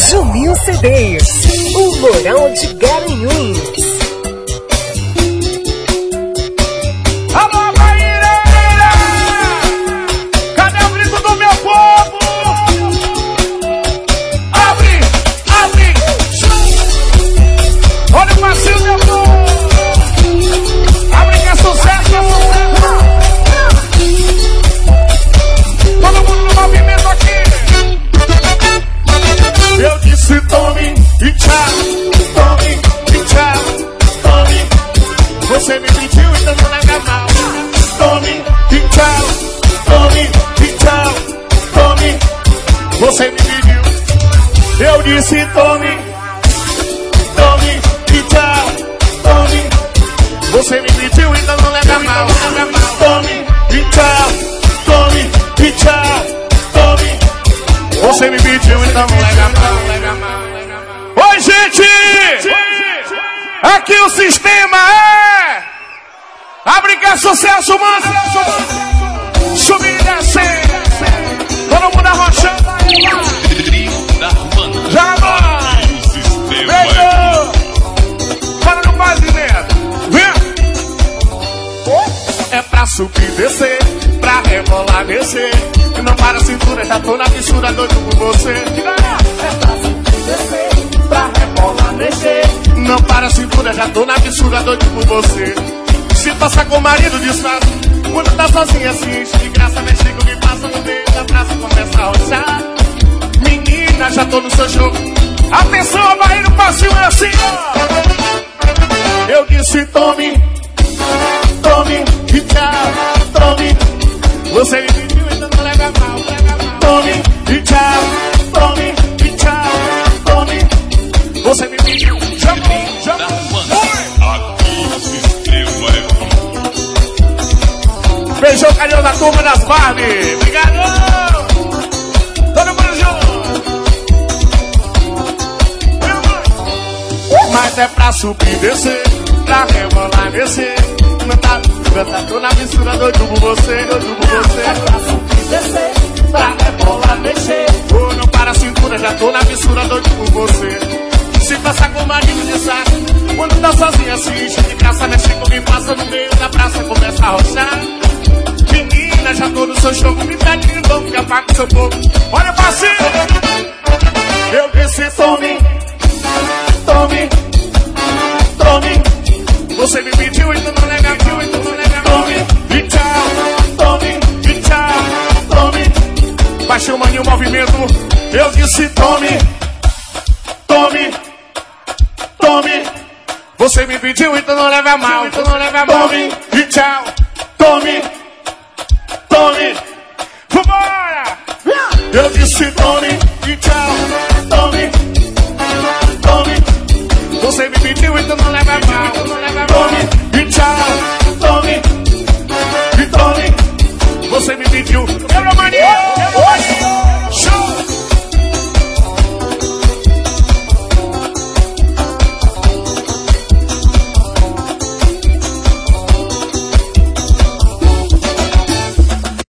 Juninho CDs, o Moral de Garanhuns. Alô, Bahia! Cadê o grito do meu povo? Abre, abre! Olha o passinho, meu povo! Abre que é sucesso, é sucesso! Todo mundo no movimento aqui! Eu disse tome e tchau, tome e tchau, tome. Você me pediu então não leva mal. Tome e tchau, tome e tchau, tome. Você me pediu. Eu disse tome, tome e tchau, tome. Você me pediu então não leva mal. Tome e tchau, tome e tchau, tome. Você me pediu então não leva mal. Oi, gente! Aqui o sistema é... Abre que é sucesso, mano! Subir e descer! Todo mundo arrochando! Já vai! Beijo! Para no pavimento! Vem! É pra subir e descer, pra rebolar e descer. E não para a cintura, já tô na fissura, doido por você. É pra subir e descer, pra rebolar e descer. Não para a cintura, já tô na fissura, doido por você. Se passar com o marido, disfarça. Quando tá sozinha, assim, de graça, mexe com quem passa no meio da praça, começa a roçar. Menina, já tô no seu jogo. Atenção, Bahia, no passinho é assim, ó. Eu disse tome, tome e tchau, tome. Você me pediu, então não leva mal, tome e tchau, tome e tchau, tome. Você me pediu, chamou. Beijão, carinho da turma das Barbie. Obrigado! Todo mundo junto! Mas é pra subir e descer, pra rebolar e descer. Não tá, tô na mistura, doido por você, doido por você. É pra subir e descer, pra rebolar e descer. Oh, não para a cintura, já tô na mistura, doido por você. Se passar com o marido de saco, quando tá sozinha, assiste de graça, mexe com quem passa no meio da praça, começa a roçar. Menina, já tô no seu jogo, me pede de novo que apaga o seu fogo. Olha pra cima! Eu disse tome, tome, tome. Você me pediu e tu não nega, tome e tchau, tome e tchau, tome. Baixei o maninho, o movimento. Eu disse tome, tome, tome. Você me pediu e tu não leva mal, tome e tchau, tome. Tome, vambora! Eu disse tome e tchau, tome, tome. Você me pediu, então não leva mal. Tome e tchau, tome e tome. Você me pediu,